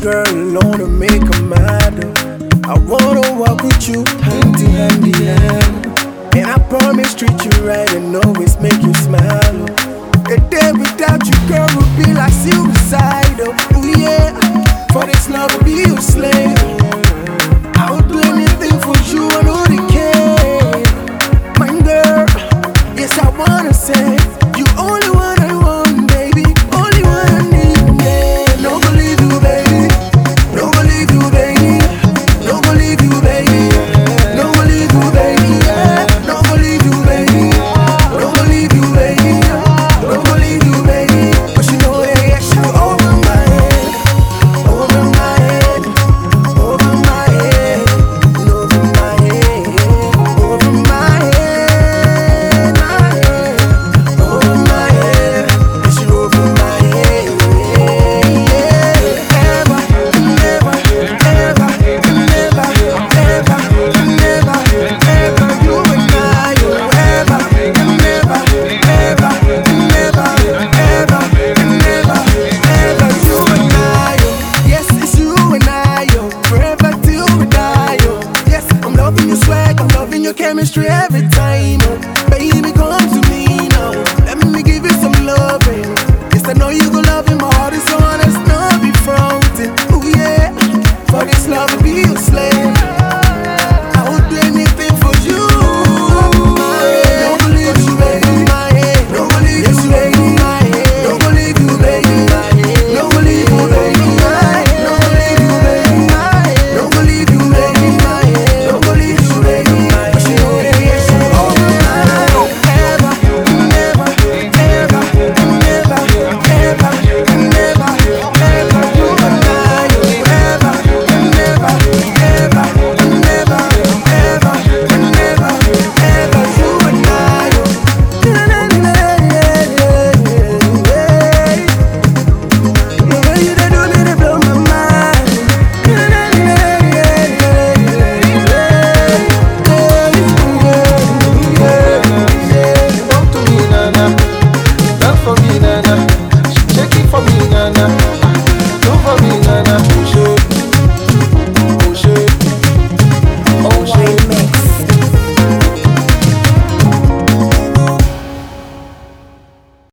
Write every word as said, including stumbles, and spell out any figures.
girl alone to make a mad. oh. I wanna walk with you hand in hand in hand. And I promise treat you right and always make you smile. oh. A day without you, girl, would be like silver